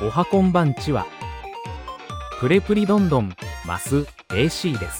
おはこんばんちは。プレプリどんどんマス AC です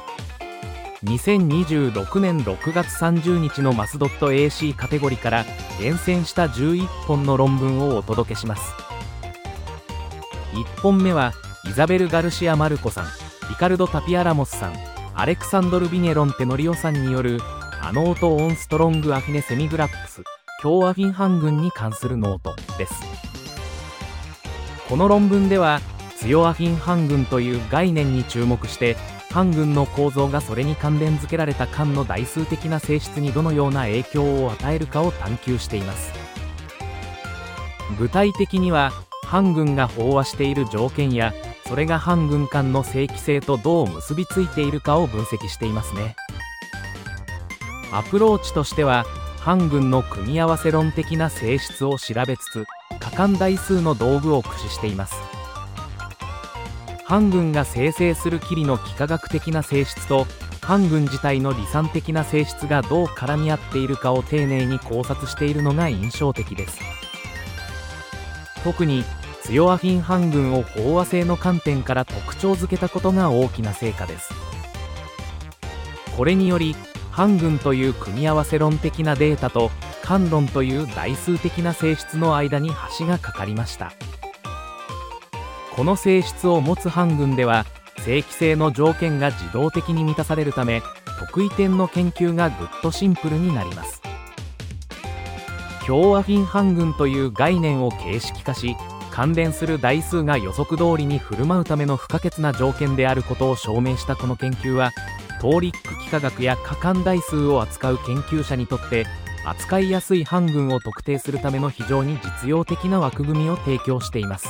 。2026年6月30日のマス .ac カテゴリーから厳選した11本の論文をお届けします。1本目はイザベル・ガルシア・マルコさん、リカルド・タピアラモスさん、アレクサンドル・ビネロンテノリオさんによるアノート・オン・ストロング・アフィネ・セミグラップス強アフィン反群に関するノートです。この論文では強アフィン反群という概念に注目して、反群の構造がそれに関連付けられた間の代数的な性質にどのような影響を与えるかを探求しています。具体的には反群が飽和している条件や、それが反群間の正規性とどう結びついているかを分析していますね。アプローチとしては反群の組み合わせ論的な性質を調べつつ、可感代数の道具を駆使しています。反群が生成する霧の幾何学的な性質と反群自体の離散的な性質がどう絡み合っているかを丁寧に考察しているのが印象的です。特に強アフィン反群を飽和性の観点から特徴づけたことが大きな成果です。これにより反群という組み合わせ論的なデータと間論という代数的な性質の間に橋がかかりました。この性質を持つ反群では正規性の条件が自動的に満たされるため、特異点の研究がぐっとシンプルになります。強アフィン反群という概念を形式化し、関連する代数が予測通りに振る舞うための不可欠な条件であることを証明したこの研究は、トーリック幾何学や可感代数を扱う研究者にとって扱いやすい反群を特定するための非常に実用的な枠組みを提供しています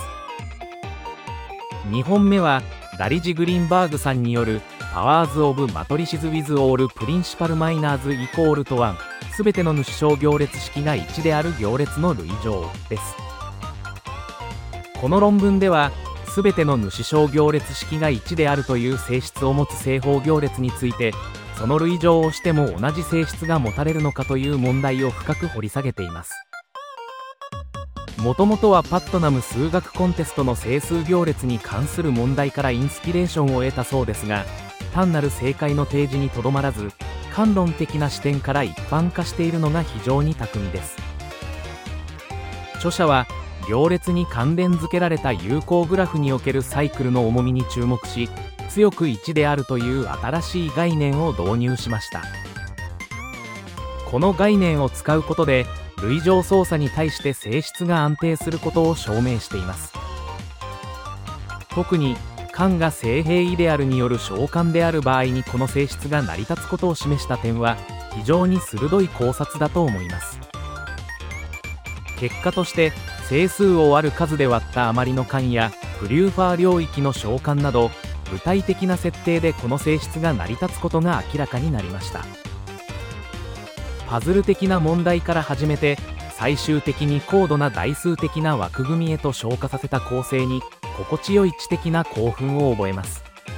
。2本目はダリジ・グリーンバーグさんによるパワーズ・オブ・マトリシズ・ウィズ・オール・プリンシパル・マイナーズ・イコールと1、すべての主小行列式が1である行列の類乗です。この論文ではすべての主小行列式が1であるという性質を持つ正方行列について、その類乗をしても同じ性質が持たれるのかという問題を深く掘り下げています。もともとはパットナム数学コンテストの整数行列に関する問題からインスピレーションを得たそうですが、単なる正解の提示にとどまらず、間論的な視点から一般化しているのが非常に巧みです。著者は行列に関連付けられた有効グラフにおけるサイクルの重みに注目し、強く1であるという新しい概念を導入しました。この概念を使うことで類乗操作に対して性質が安定することを証明しています。特に間が正平イデアルによる小間である場合にこの性質が成り立つことを示した点は非常に鋭い考察だと思います。結果として整数をある数で割った余りの間やフリューファー領域の小間など具体的な設定でこの性質が成り立つことが明らかになりました。パズル的な問題から始めて最終的に高度な代数的な枠組みへと昇華させた構成に心地よい知的な興奮を覚えます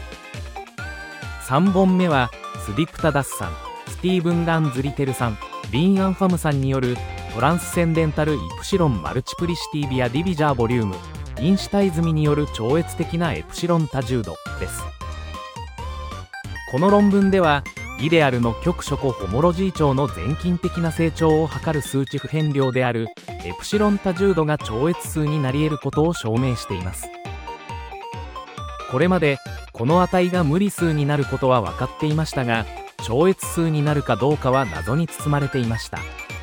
。3本目はスディプタダスさん、スティーブン・ランズリテルさん、リン・アンファムさんによるトランスセンデンタル・イプシロン・マルチプリシティビア・ディビジャー・ボリューム、インシュタイズミによる超越的なエプシロン多重度です。この論文ではイデアルの極初歩ホモロジー長の全近的な成長を測る数値不変量であるエプシロン多重度が超越数になり得ることを証明しています。これまでこの値が無理数になることは分かっていましたが、超越数になるかどうかは謎に包まれていました。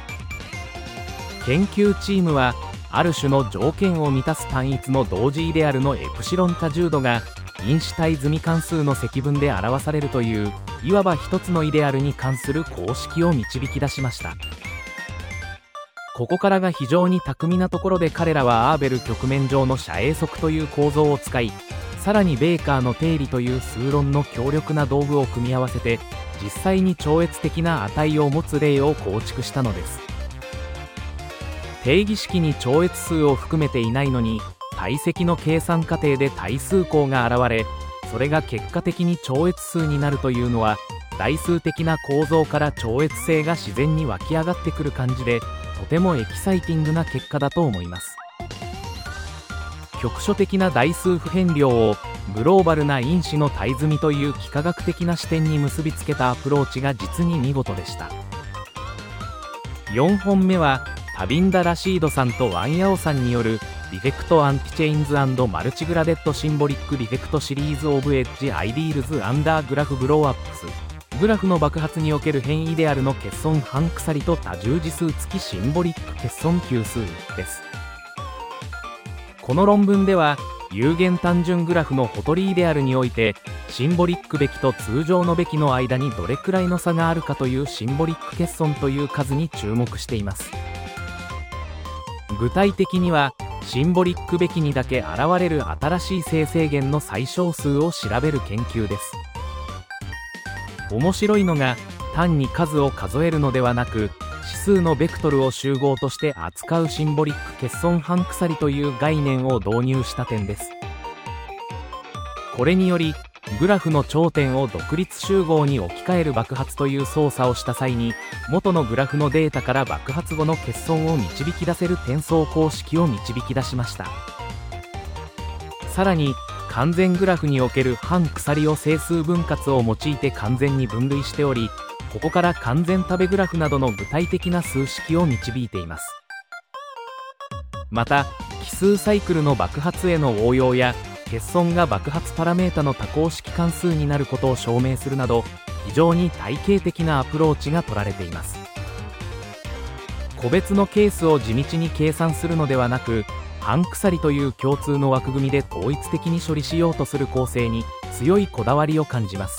研究チームはある種の条件を満たす単一の同時イデアルのエプシロン多重度がインシュタイズミ関数の積分で表されるといういわば一つのイデアルに関する公式を導き出しました。ここからが非常に巧みなところで、彼らはアーベル局面上の遮影則という構造を使い、さらにベーカーの定理という数論の強力な道具を組み合わせて実際に超越的な値を持つ例を構築したのです。定義式に超越数を含めていないのに体積の計算過程で対数項が現れ、それが結果的に超越数になるというのは代数的な構造から超越性が自然に湧き上がってくる感じで、とてもエキサイティングな結果だと思います。 局所的な代数不変量をグローバルな因子の対積みという幾何学的な視点に結びつけたアプローチが実に見事でした。4本目はタビンダ・ラシードさんとワン・ヤオさんによるディフェクト・アンティチェインズ&マルチグラデッド・シンボリック・ディフェクトシリーズ・オブ・エッジ・アイディールズ・アンダー・グラフ・ブローアップス。グラフの爆発における変異であるの欠損半鎖と多重次数付きシンボリック欠損級数です。この論文では有限単純グラフのホトリーデアルにおいてシンボリックべきと通常のべきの間にどれくらいの差があるかというシンボリック欠損という数に注目しています。具体的にはシンボリックべきにだけ現れる新しい正正弦の最小数を調べる研究です。面白いのが単に数を数えるのではなく指数のベクトルを集合として扱うシンボリック欠損半鎖という概念を導入した点です。これによりグラフの頂点を独立集合に置き換える爆発という操作をした際に元のグラフのデータから爆発後の欠損を導き出せる転送公式を導き出しました。さらに完全グラフにおける半鎖を整数分割を用いて完全に分類しており、ここから完全食べグラフなどの具体的な数式を導いています。また奇数サイクルの爆発への応用や欠損が爆発パラメータの多項式関数になることを証明するなど非常に体系的なアプローチが取られています。個別のケースを地道に計算するのではなく半鎖という共通の枠組みで統一的に処理しようとする構成に強いこだわりを感じます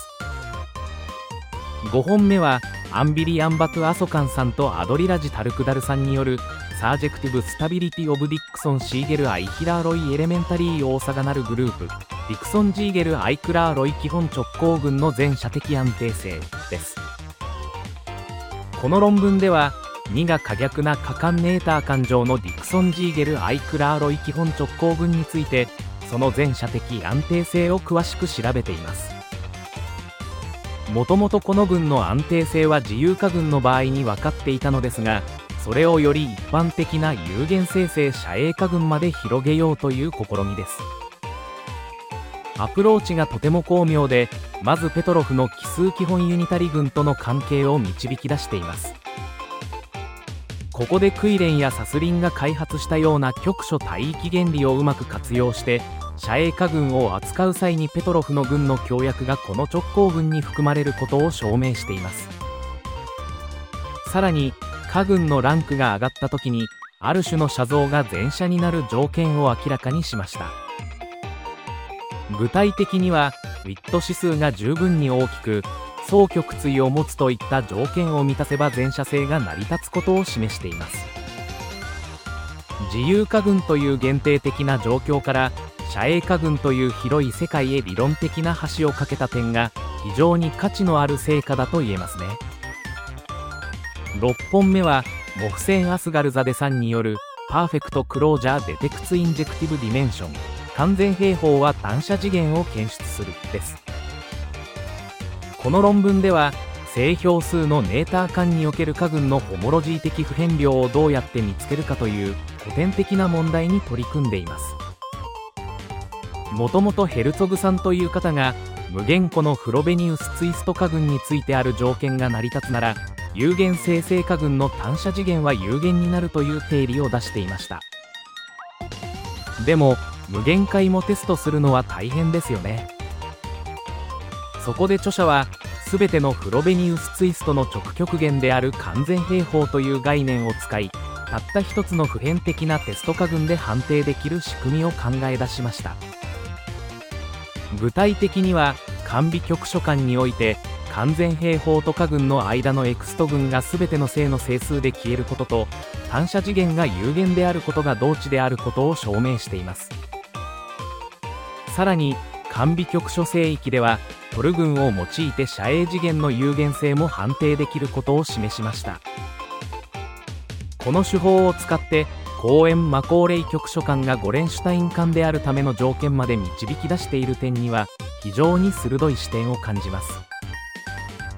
。5本目はアンビリ・アンバトゥ・アソカンさんとアドリラジ・タルクダルさんによるサージェクティブ・スタビリティ・オブ・ディクソン・シーゲル・アイヒラーロイ・エレメンタリー・オーサガナルグループディクソン・ジーゲル・アイクラーロイ基本直行群の全射的安定性です。この論文では2が可逆な可感ネーター間上のディクソン・ジーゲル・アイクラーロイ基本直行群についてその全射的安定性を詳しく調べています。もともとこの群の安定性は自由化群の場合に分かっていたのですが、それをより一般的な有限生成遮影化群まで広げようという試みです。アプローチがとても巧妙で、まずペトロフの奇数基本ユニタリ群との関係を導き出しています。ここでクイレンやサスリンが開発したような局所帯域原理をうまく活用して遮影化群を扱う際にペトロフの群の協約がこの直行群に含まれることを証明しています。さらに化群のランクが上がった時にある種の写像が全写になる条件を明らかにしました。具体的にはウィット指数が十分に大きく相極対を持つといった条件を満たせば全写性が成り立つことを示しています。自由化群という限定的な状況から遮影化群という広い世界へ理論的な橋を架けた点が非常に価値のある成果だと言えますね。6本目はモフセン・アスガルザデさんによるパーフェクトクロージャーデテクツインジェクティブディメンション完全平方は単写次元を検出するです。この論文では正標数のネーター間における化群のホモロジー的不変量をどうやって見つけるかという古典的な問題に取り組んでいます。もともとヘルツォグさんという方が無限個のフロベニウスツイスト化群についてある条件が成り立つなら有限生成化群の単写次元は有限になるという定理を出していました。でも無限回もテストするのは大変ですよね。そこで著者は全てのフロベニウスツイストの直極限である完全平方という概念を使いたった一つの普遍的なテスト化群で判定できる仕組みを考え出しました。具体的には完備局所間において完全平方と化群の間のエクスト群が全ての正の整数で消えることと単写次元が有限であることが同値であることを証明しています。さらに完備局所聖域ではトル群を用いて遮影次元の有限性も判定できることを示しました。この手法を使ってコーエン・マコーレイ局所間がゴレンシュタイン間であるための条件まで導き出している点には非常に鋭い視点を感じます。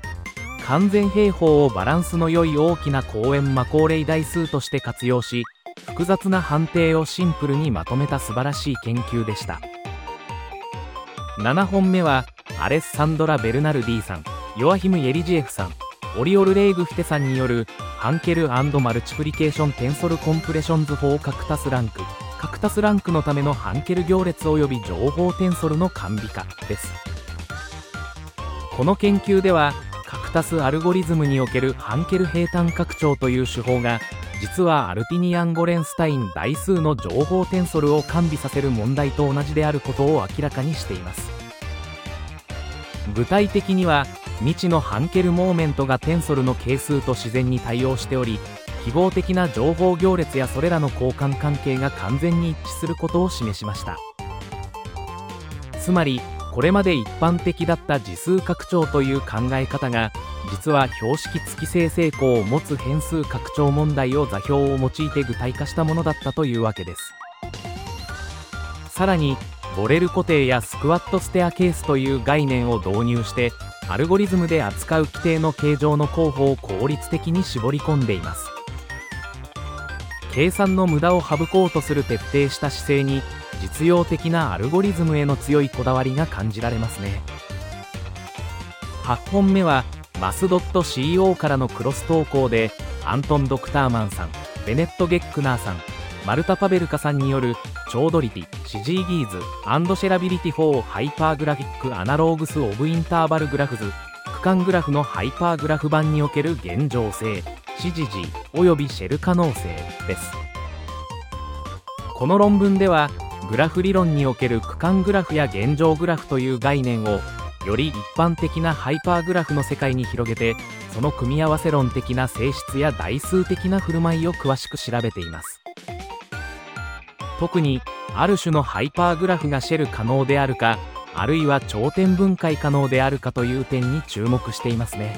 完全平方をバランスの良い大きなコーエン・マコーレイ代数として活用し複雑な判定をシンプルにまとめた素晴らしい研究でした。7本目はアレッサンドラ・ベルナルディさん、ヨアヒム・イェリジエフさん、オリオル・レイグフテさんによるハンケル&マルチプリケーション・テンソル・コンプレッションズ・フォー・カクタスランク、カクタスランクのためのハンケル行列及び情報テンソルの完備化です。この研究ではカクタスアルゴリズムにおけるハンケル平坦拡張という手法が実はアルティニアン・ゴレンスタイン代数の情報テンソルを完備させる問題と同じであることを明らかにしています。具体的には未知のハンケルモーメントがテンソルの係数と自然に対応しており、記号的な情報行列やそれらの交換関係が完全に一致することを示しました。つまりこれまで一般的だった次数拡張という考え方が実は標識付き正成功を持つ変数拡張問題を座標を用いて具体化したものだったというわけです。さらにボレル固定やスクワットステアケースという概念を導入してアルゴリズムで扱う規定の形状の候補を効率的に絞り込んでいます。計算の無駄を省こうとする徹底した姿勢に実用的なアルゴリズムへの強いこだわりが感じられますね。8本目はマスドット CO からのクロス投稿でアントン・ドクターマンさん、ベネット・ゲックナーさん、マルタ・パベルカさんによるチョードリティ、シジーギーズ&シェラビリティ4ハイパーグラフィックアナローグス・オブ・インターバルグラフズ、区間グラフのハイパーグラフ版における現状性、シジジーおよびシェル可能性です。この論文ではグラフ理論における区間グラフや現状グラフという概念をより一般的なハイパーグラフの世界に広げて、その組み合わせ論的な性質や代数的な振る舞いを詳しく調べています。特にある種のハイパーグラフがシェル可能であるか、あるいは頂点分解可能であるかという点に注目していますね。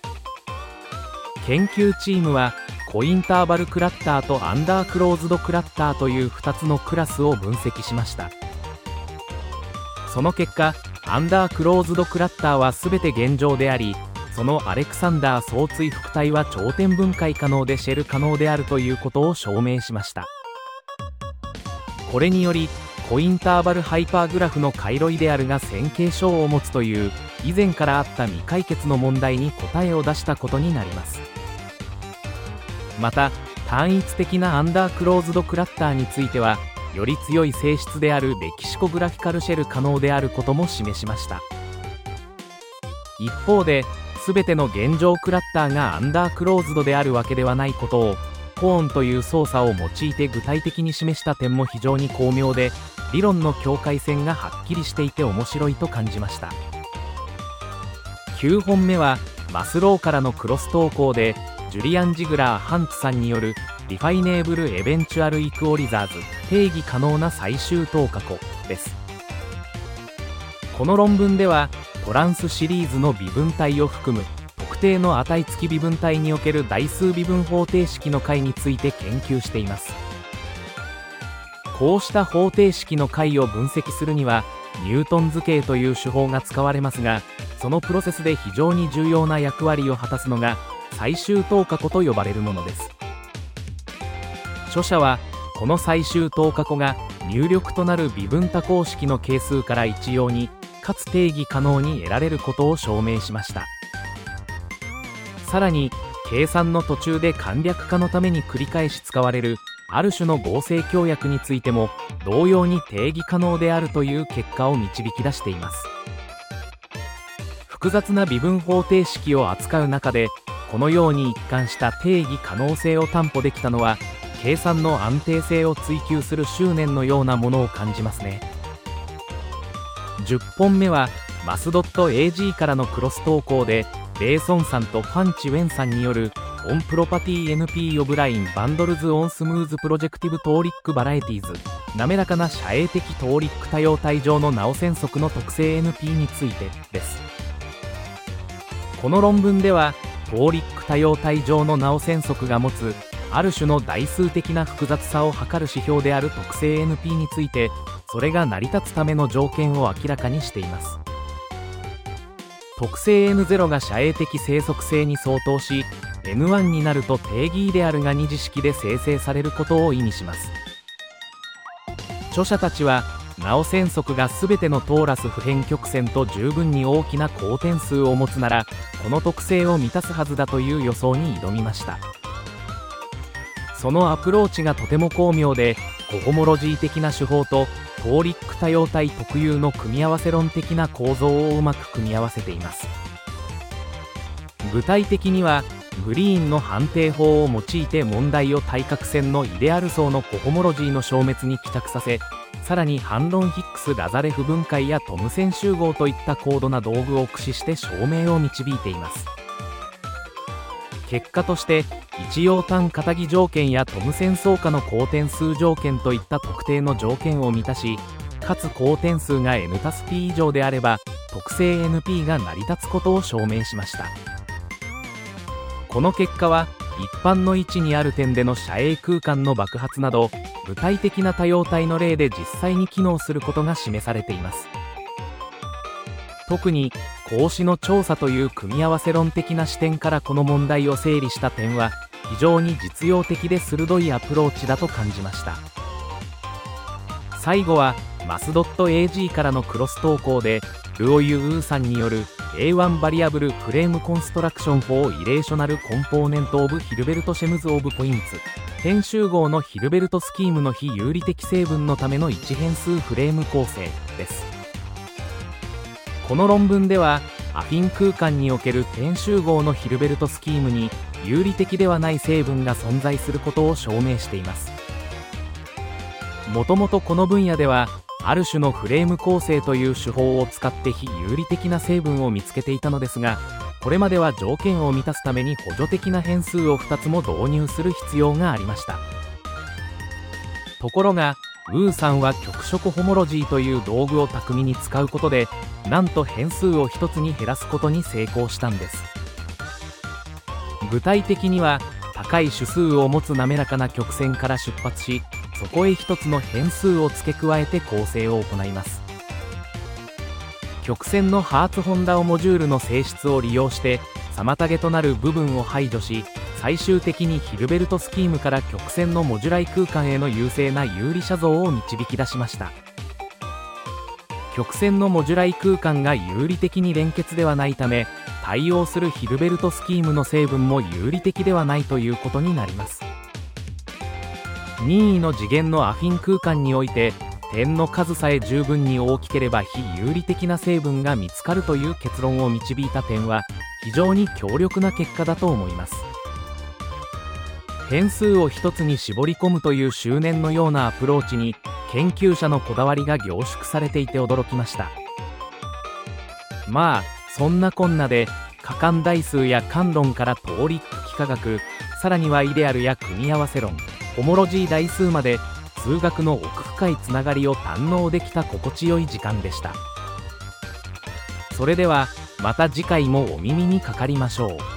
研究チームはコインターバルクラッターとアンダークローズドクラッターという2つのクラスを分析しました。その結果アンダークローズドクラッターは全て現状であり、そのアレクサンダー相対副体は頂点分解可能でシェル可能であるということを証明しました。これによりコインターバルハイパーグラフの回路イデアルが線形小を持つという以前からあった未解決の問題に答えを出したことになります。また単一的なアンダークローズドクラッターについてはより強い性質であるレキシコグラフィカルシェル可能であることも示しました。一方で全ての現状クラッターがアンダークローズドであるわけではないことをコーンという操作を用いて具体的に示した点も非常に巧妙で、理論の境界線がはっきりしていて面白いと感じました。9本目はマスローからのクロス投稿でジュリアン・ジグラー・ハンツさんによるディファイネーブル・エベンチュアル・イクオリザーズ定義可能な最終等価項です。この論文ではトランスシリーズの微分体を含む特定の値付き微分体における代数微分方程式の解について研究しています。こうした方程式の解を分析するにはニュートン図形という手法が使われますが、そのプロセスで非常に重要な役割を果たすのが最終等価項と呼ばれるものです。著者はこの最終等価項が入力となる微分多項式の係数から一様にかつ定義可能に得られることを証明しました。さらに計算の途中で簡略化のために繰り返し使われるある種の合成協約についても同様に定義可能であるという結果を導き出しています。複雑な微分方程式を扱う中でこのように一貫した定義可能性を担保できたのは計算の安定性を追求する執念のようなものを感じますね。10本目はマスドット AG からのクロス投稿でレイソンさんとファン・チウェンさんによるオンプロパティ NP オブラインバンドルズオンスムーズプロジェクティブトーリックバラエティーズ滑らかな遮影的トーリック多様体上の直線則の特性 NP についてです。この論文ではトーリック多様体上の直線則が持つある種の代数的な複雑さを測る指標である特性 NP についてそれが成り立つための条件を明らかにしています。特性 N0 が遮影的生息性に相当し N1 になると定義イデアルが二次式で生成されることを意味します。著者たちはなお線速が全てのトーラス不変曲線と十分に大きな公転数を持つならこの特性を満たすはずだという予想に挑みました。そのアプローチがとても巧妙で、コホモロジー的な手法とトーリック多様体特有の組み合わせ論的な構造をうまく組み合わせています。具体的にはグリーンの判定法を用いて問題を対角線のイデアル層のコホモロジーの消滅に帰着させ、さらに反論ヒックス・ラザレフ分解やトムセン集合といった高度な道具を駆使して証明を導いています。結果として一葉単片木条件やトムセン相加の公転数条件といった特定の条件を満たし、かつ公転数が n+p 以上であれば特性 NP が成り立つことを証明しました。この結果は一般の位置にある点での遮影空間の爆発など具体的な多様体の例で実際に機能することが示されています。特に格子の調査という組み合わせ論的な視点からこの問題を整理した点は非常に実用的で鋭いアプローチだと感じました。最後はマスドット AG からのクロス投稿でルオユ・ウーさんによる A1 バリアブルフレームコンストラクションフォーイレーショナルコンポーネントオブヒルベルトシェムズオブポインツ点集合のヒルベルトスキームの非有利的成分のための一変数フレーム構成です。この論文ではアフィン空間における点集合のヒルベルトスキームに有利的ではない成分が存在することを証明しています。もともとこの分野ではある種のフレーム構成という手法を使って非有利的な成分を見つけていたのですが、これまでは条件を満たすために補助的な変数を2つも導入する必要がありました。ところがウーさんは局所コホモロジーという道具を巧みに使うことでなんと変数を1つに減らすことに成功したんです。具体的には高い種数を持つ滑らかな曲線から出発し、そこへ1つの変数を付け加えて構成を行います。曲線のハーツ・ホンダオモジュールの性質を利用して妨げとなる部分を排除し、最終的にヒルベルトスキームから曲線のモジュライ空間への優勢な有利写像を導き出しました。曲線のモジュライ空間が有利的に連結ではないため、対応するヒルベルトスキームの成分も有利的ではないということになります。任意の次元のアフィン空間において点の数さえ十分に大きければ非有利的な成分が見つかるという結論を導いた点は非常に強力な結果だと思います。変数を一つに絞り込むという執念のようなアプローチに研究者のこだわりが凝縮されていて驚きました。まあそんなこんなで可感代数や感論からトーリック幾何学、さらにはイデアルや組み合わせ論、ホモロジー代数まで数学の奥深いつながりを堪能できた心地よい時間でした。それではまた次回もお耳にかかりましょう。